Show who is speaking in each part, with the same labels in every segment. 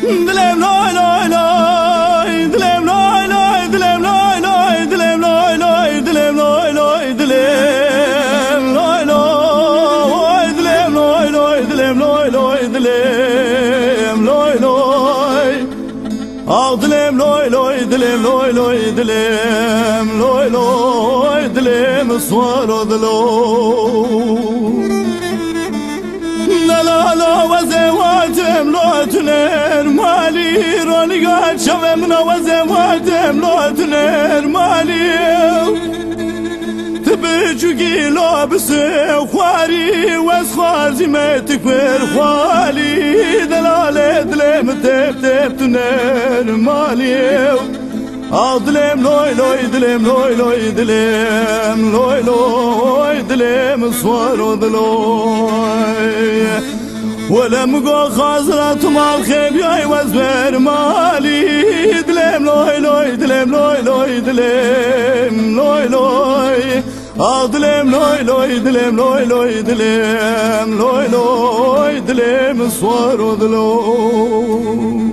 Speaker 1: دلم لای لای لای دلم لای لای دلم لای لای دلم لای لای دلم لای لای دلم لای لای دلم لای لای دلم لای لای دلم لای لای آه دلم لای لای دلم لای لای دلم لای لای دلم سوار دلو لا لا وزواتم لا تنر مالي راني قاعد شبابنا وزواتم لا تنر مالي تبجوكي لابس خواري واسخار زمتك في خوالي دلالة دلم تب تنر مالي دلم لوي لوي دلم لوي لوي دلم لوي لوي دلم صور دلوي ولا مقا خازرات مال خبياي وزبر مالي دلم لوي لوي دلم لوي لوي دلم لوي لوي دلم لوي لوي دلم لوي لوي دلم لوي لوي دلم صور دلوي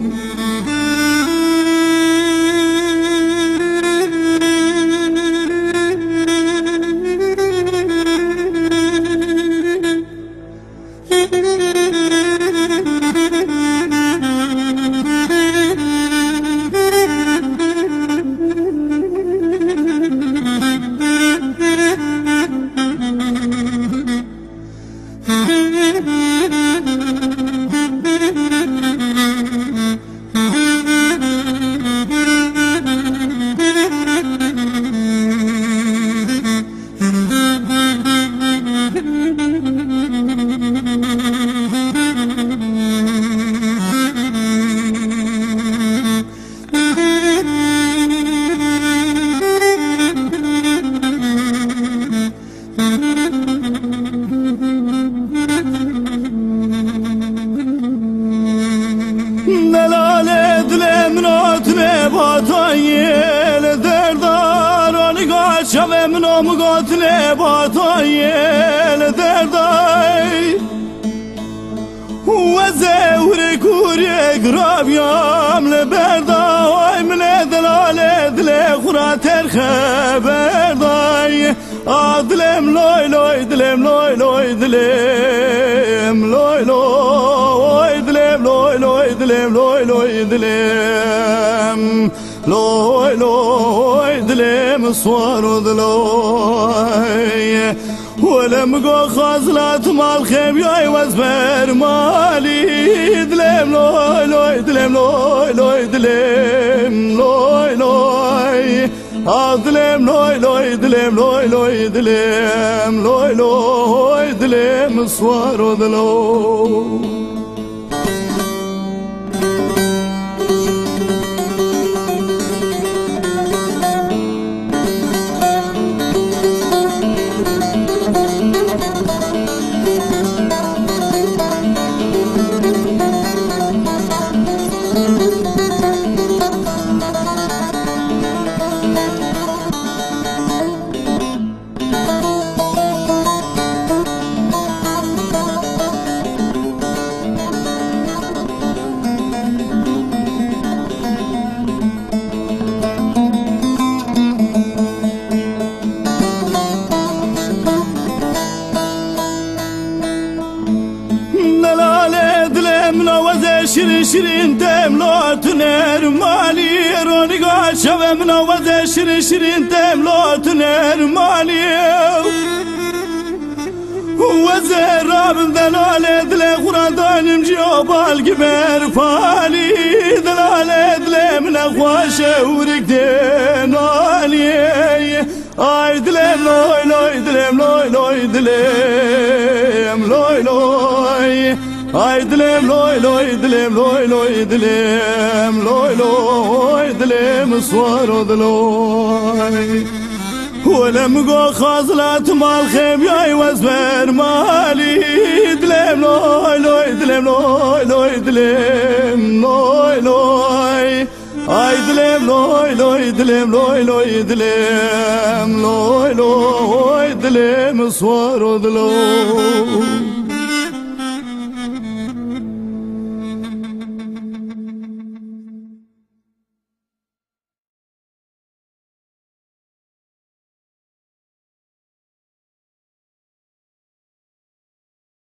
Speaker 1: دلالة دلم ناتنه باتایل دردارانی گاش شوم نام گاتنه باتایل دردای و زور کوری گرابیام لبردای من دلالة دل خوراتر خبردای دلم لوی لوی دلم لوی لوی دلم لوی لوی دلم لوی لوی دلم لوی لوی دلم لوی لوی دلم صور دلوی ولم قو خازلات مال خبياي وزبر مالي دلم لوي لوي دلم لوي لوي دلم لوي لوي دلم لوي لوي دلم لوي لوي دلم لوي لوي دلم صور دلو شيرين شيرين تملو تنر مالي روني قاعد شباب منوزة شيرين شيرين تملو تنر مالي وزراب دلالة دلي قرادان مجيوب القمر فالي دلالة دلي من أخواشة ورقدينالي اي دلم لوي لوي دلم لوي لوي دلم لوي لوي اي دلم لوي لوي دلم لوي لوي دلم لوي لوي دلم صور دلوي ولم قو خازلات مال خبياي وزبر مالي دلم لوي لوي دلم لوي لوي دلم لوي لوي اي دلم لوي لوي دلم لوي لوي دلم لوي لوي دلم صور دلوي